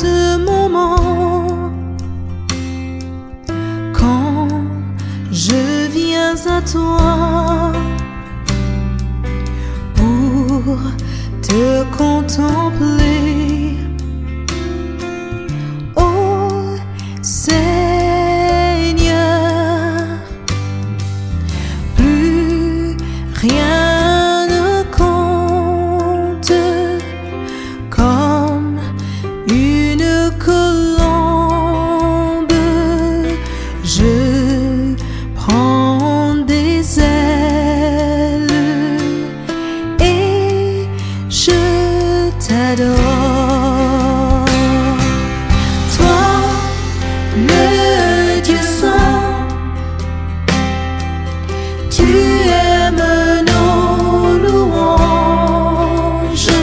ce moment, quand je viens à toi pour te contempler, ô Seigneur, plus rien ne compte, comme une colombe, je prends des ailes et je t'adore. Toi, le Dieu saint, tu aimes nos louanges.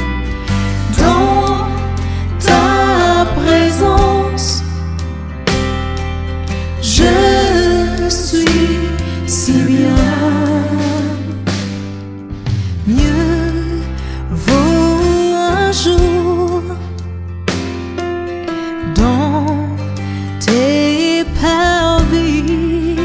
Dans ta présence, je suis si bien. Mieux vaut un jour dans tes parvis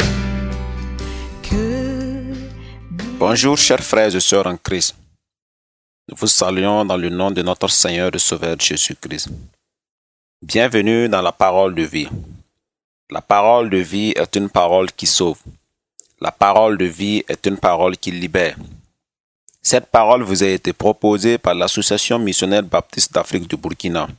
que... Bonjour chers frères et sœurs en Christ. Nous vous saluons dans le nom de notre Seigneur et Sauveur Jésus-Christ. Bienvenue dans la parole de vie. La parole de vie est une parole qui sauve. La parole de vie est une parole qui libère. Cette parole vous a été proposée par l'Association missionnaire baptiste d'Afrique du Burkina.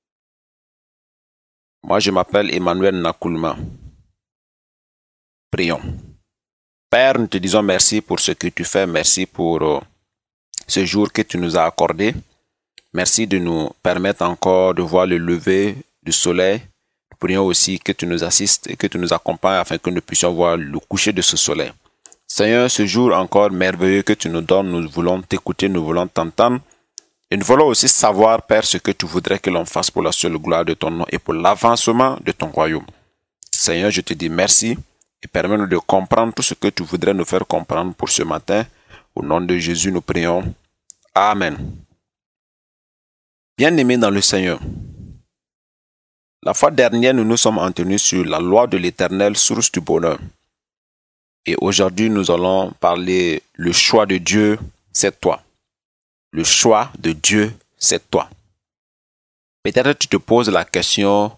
Moi, je m'appelle Emmanuel Nakoulma. Prions. Père, nous te disons merci pour ce que tu fais. Merci pour ce jour que tu nous as accordé. Merci de nous permettre encore de voir le lever du soleil. Nous prions aussi que tu nous assistes et que tu nous accompagnes afin que nous puissions voir le coucher de ce soleil. Seigneur, ce jour encore merveilleux que tu nous donnes, nous voulons t'écouter, nous voulons t'entendre. Et nous voulons aussi savoir, Père, ce que tu voudrais que l'on fasse pour la seule gloire de ton nom et pour l'avancement de ton royaume. Seigneur, je te dis merci et permets-nous de comprendre tout ce que tu voudrais nous faire comprendre pour ce matin. Au nom de Jésus, nous prions. Amen. Bien-aimés dans le Seigneur, la fois dernière, nous nous sommes entretenus sur la loi de l'Éternel, source du bonheur. Et aujourd'hui, nous allons parler le choix de Dieu, c'est toi. Le choix de Dieu, c'est toi. Peut-être tu te poses la question,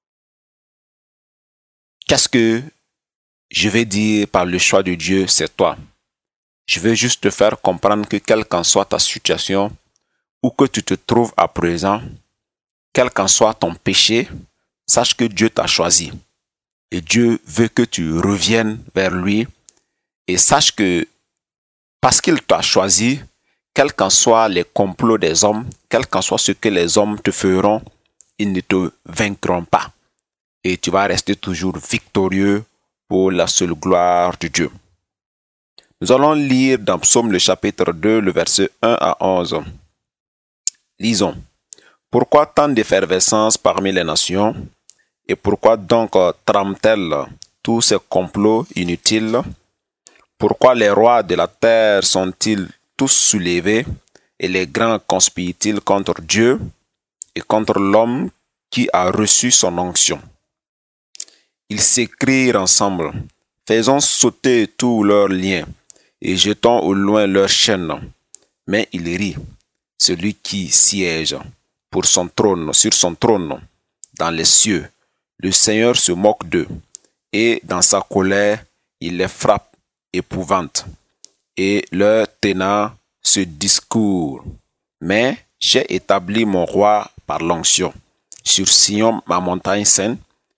qu'est-ce que je vais dire par le choix de Dieu, c'est toi? Je veux juste te faire comprendre que quelle qu'en soit ta situation, où que tu te trouves à présent, quel qu'en soit ton péché, sache que Dieu t'a choisi. Et Dieu veut que tu reviennes vers lui. Et sache que parce qu'il t'a choisi, quels qu'en soient les complots des hommes, quel qu'en soit ce que les hommes te feront, ils ne te vaincront pas. Et tu vas rester toujours victorieux pour la seule gloire de Dieu. Nous allons lire dans Psaume le chapitre 2, le verset 1 à 11. Lisons. Pourquoi tant d'effervescence parmi les nations? Et pourquoi donc trament-elles tous ces complots inutiles? Pourquoi les rois de la terre sont-ils tous soulevés et les grands conspirent-ils contre Dieu et contre l'homme qui a reçu son onction? Ils s'écrient ensemble, faisons sauter tous leurs liens et jetons au loin leurs chaînes. Mais il rit, celui qui siège pour son trône, sur son trône dans les cieux. Le Seigneur se moque d'eux et dans sa colère, il les frappe épouvante et leur tenant ce discours. Mais j'ai établi mon roi par l'onction. Sur Sion, ma montagne sainte,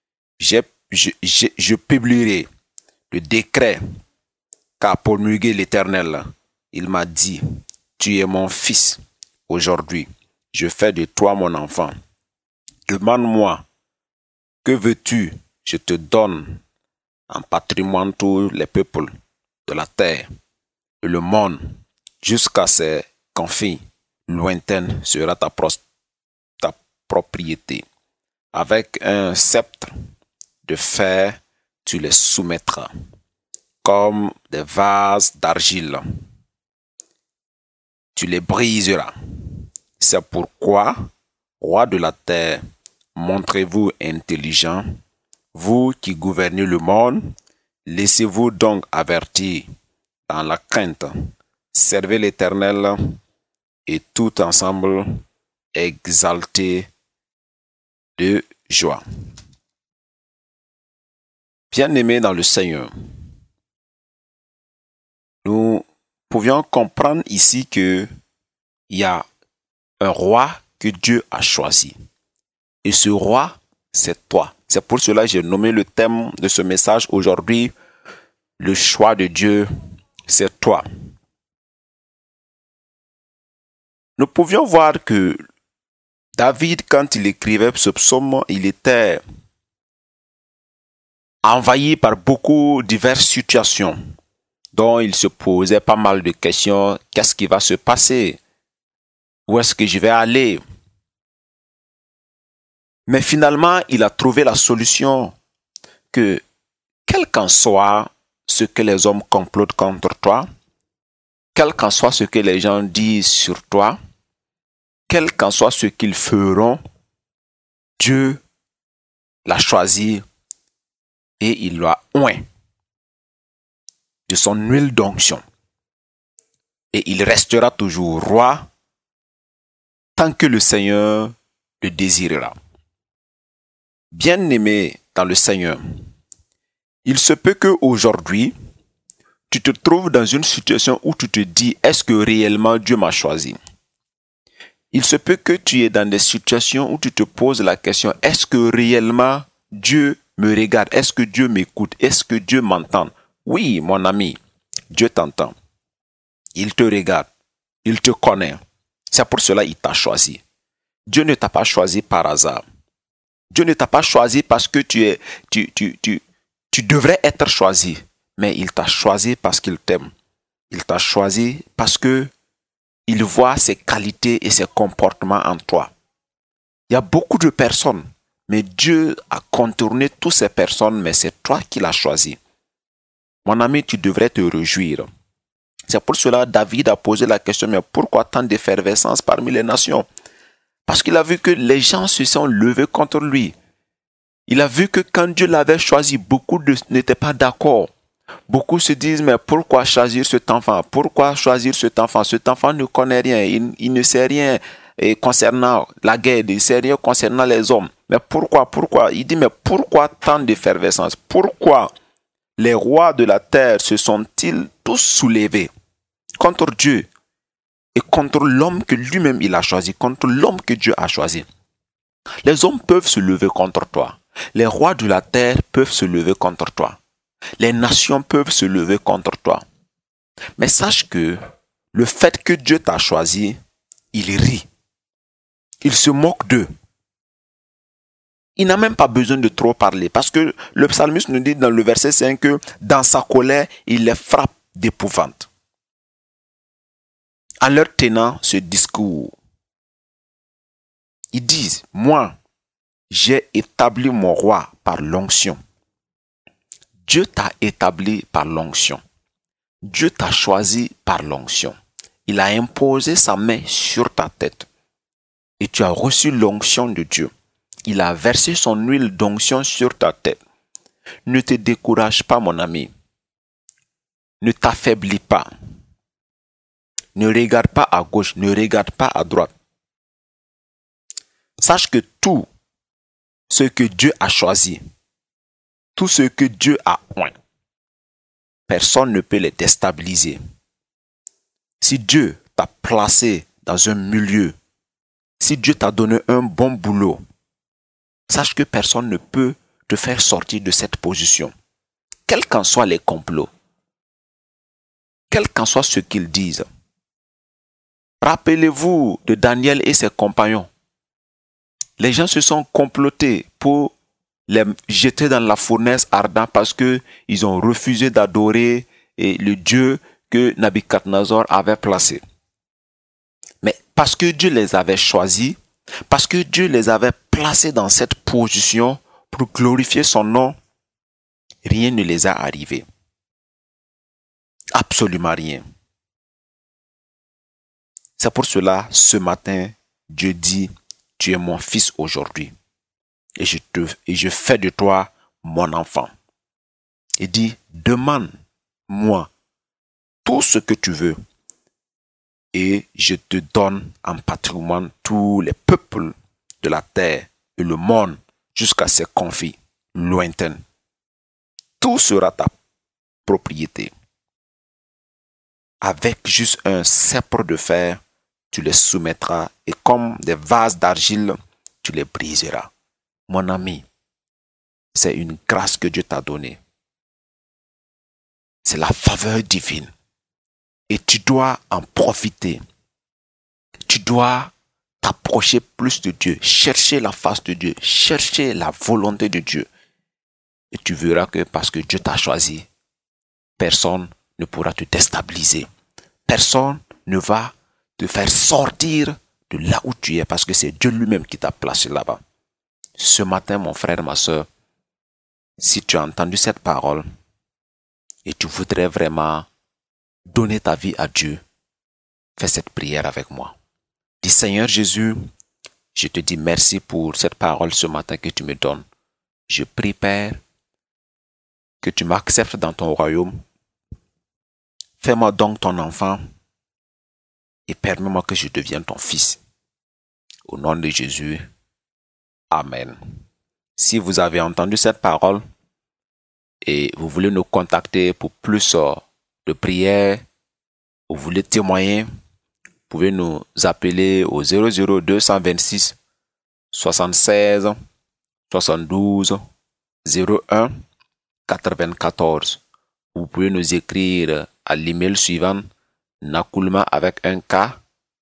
je publierai le décret qu'a promulgué l'Éternel. Il m'a dit, tu es mon fils. Aujourd'hui, je fais de toi mon enfant. Demande-moi, que veux-tu? Je te donne en patrimoine tous les peuples de la terre et le monde jusqu'à ses confins lointaines sera ta propriété. Avec un sceptre de fer, tu les soumettras comme des vases d'argile. Tu les briseras. C'est pourquoi Rois de la terre, montrez-vous intelligents, vous qui gouvernez le monde, laissez-vous donc avertir dans la crainte, servez l'Éternel et tout ensemble exaltez de joie. Bien-aimés dans le Seigneur, nous pouvions comprendre ici que il y a un roi que Dieu a choisi. Et ce roi, c'est toi. C'est pour cela que j'ai nommé le thème de ce message aujourd'hui, le choix de Dieu, c'est toi. Nous pouvions voir que David, quand il écrivait ce psaume, il était envahi par beaucoup diverses situations dont il se posait pas mal de questions. Qu'est-ce qui va se passer? Où est-ce que je vais aller? Mais finalement, il a trouvé la solution que, quel qu'en soit ce que les hommes complotent contre toi, quel qu'en soit ce que les gens disent sur toi, quel qu'en soit ce qu'ils feront, Dieu l'a choisi et il l'a oint de son huile d'onction. Et il restera toujours roi tant que le Seigneur le désirera. Bien-aimé dans le Seigneur, il se peut qu'aujourd'hui, tu te trouves dans une situation où tu te dis, est-ce que réellement Dieu m'a choisi? Il se peut que tu es dans des situations où tu te poses la question, est-ce que réellement Dieu me regarde? Est-ce que Dieu m'écoute? Est-ce que Dieu m'entend? Oui, mon ami, Dieu t'entend. Il te regarde. Il te connaît. C'est pour cela qu'il t'a choisi. Dieu ne t'a pas choisi par hasard. Dieu ne t'a pas choisi parce que tu devrais être choisi. Mais il t'a choisi parce qu'il t'aime. Il t'a choisi parce que il voit ses qualités et ses comportements en toi. Il y a beaucoup de personnes, mais Dieu a contourné toutes ces personnes, mais c'est toi qui l'as choisi. Mon ami, tu devrais te réjouir. C'est pour cela que David a posé la question, mais pourquoi tant d'effervescence parmi les nations? Parce qu'il a vu que les gens se sont levés contre lui. Il a vu que quand Dieu l'avait choisi, beaucoup n'étaient pas d'accord. Beaucoup se disent, mais pourquoi choisir cet enfant? Pourquoi choisir cet enfant? Cet enfant ne connaît rien, il ne sait rien concernant la guerre, il ne sait rien concernant les hommes. Mais pourquoi? Il dit, mais pourquoi tant d'effervescence? Pourquoi les rois de la terre se sont-ils tous soulevés contre Dieu et contre l'homme que lui-même il a choisi, contre l'homme que Dieu a choisi? Les hommes peuvent se lever contre toi. Les rois de la terre peuvent se lever contre toi. Les nations peuvent se lever contre toi. Mais sache que le fait que Dieu t'a choisi, il rit. Il se moque d'eux. Il n'a même pas besoin de trop parler. Parce que le psalmiste nous dit dans le verset 5 que dans sa colère, il les frappe d'épouvante. En leur tenant ce discours, ils disent, moi, j'ai établi mon roi par l'onction. Dieu t'a établi par l'onction. Dieu t'a choisi par l'onction. Il a imposé sa main sur ta tête. Et tu as reçu l'onction de Dieu. Il a versé son huile d'onction sur ta tête. Ne te décourage pas, mon ami. Ne t'affaiblis pas. Ne regarde pas à gauche, ne regarde pas à droite. Sache que tout ce que Dieu a choisi, tout ce que Dieu a oint, personne ne peut les déstabiliser. Si Dieu t'a placé dans un milieu, si Dieu t'a donné un bon boulot, sache que personne ne peut te faire sortir de cette position. Quels qu'en soient les complots, quel qu'en soit ce qu'ils disent. Rappelez-vous de Daniel et ses compagnons. Les gens se sont complotés pour les jeter dans la fournaise ardente parce qu'ils ont refusé d'adorer le Dieu que Nabuchodonosor avait placé. Mais parce que Dieu les avait choisis, parce que Dieu les avait placés dans cette position pour glorifier son nom, rien ne les a arrivés. Absolument rien. C'est pour cela, ce matin, Dieu dit, tu es mon fils aujourd'hui. Et je fais de toi mon enfant. Il dit, demande-moi tout ce que tu veux et je te donne en patrimoine tous les peuples de la terre et le monde jusqu'à ses confins lointains. Tout sera ta propriété. Avec juste un sceptre de fer, tu les soumettras et comme des vases d'argile, tu les briseras. Mon ami, c'est une grâce que Dieu t'a donnée. C'est la faveur divine. Et tu dois en profiter. Tu dois t'approcher plus de Dieu, chercher la face de Dieu, chercher la volonté de Dieu. Et tu verras que parce que Dieu t'a choisi, personne ne pourra te déstabiliser. Personne ne va te faire sortir de là où tu es parce que c'est Dieu lui-même qui t'a placé là-bas. Ce matin, mon frère, ma soeur, si tu as entendu cette parole et tu voudrais vraiment donner ta vie à Dieu, fais cette prière avec moi. Dis Seigneur Jésus, je te dis merci pour cette parole ce matin que tu me donnes. Je prie, Père, que tu m'acceptes dans ton royaume. Fais-moi donc ton enfant et permets-moi que je devienne ton fils. Au nom de Jésus, Amen. Si vous avez entendu cette parole et vous voulez nous contacter pour plus de prières, ou vous voulez témoigner, vous pouvez nous appeler au 00226 76 72 01 94. Vous pouvez nous écrire à l'email suivant nakulma avec un K,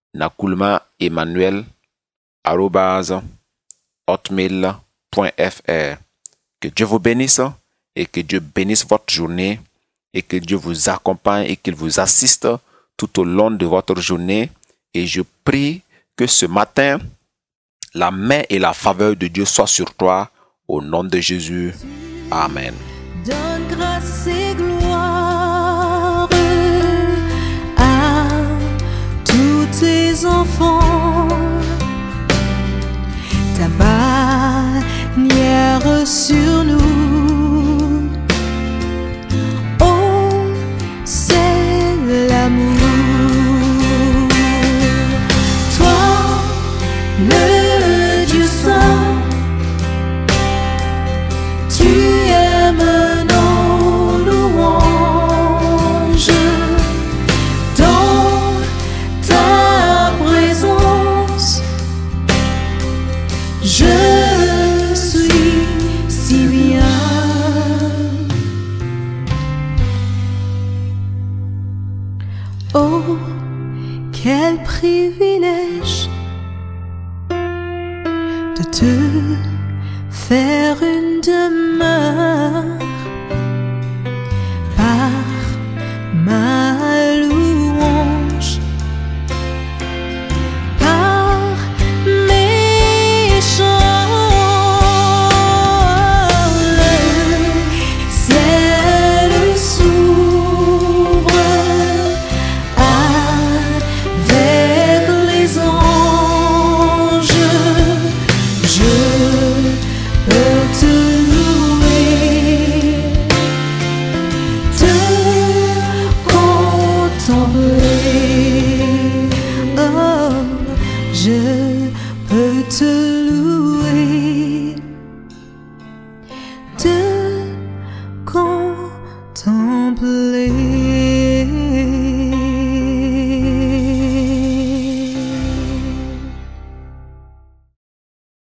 nakulma-emmanuel@hotmail.fr. Que Dieu vous bénisse et que Dieu bénisse votre journée et que Dieu vous accompagne et qu'il vous assiste tout au long de votre journée. Et je prie que ce matin, la main et la faveur de Dieu soient sur toi au nom de Jésus. Amen. Donne grâce et gloire à tous tes enfants. Ta bannière sur nous. Oh, c'est l'amour. Toi, le Dieu saint, tu aimes nos louanges. Dans ta présence, je suis si bien. Oh, quel privilège de te faire une demeure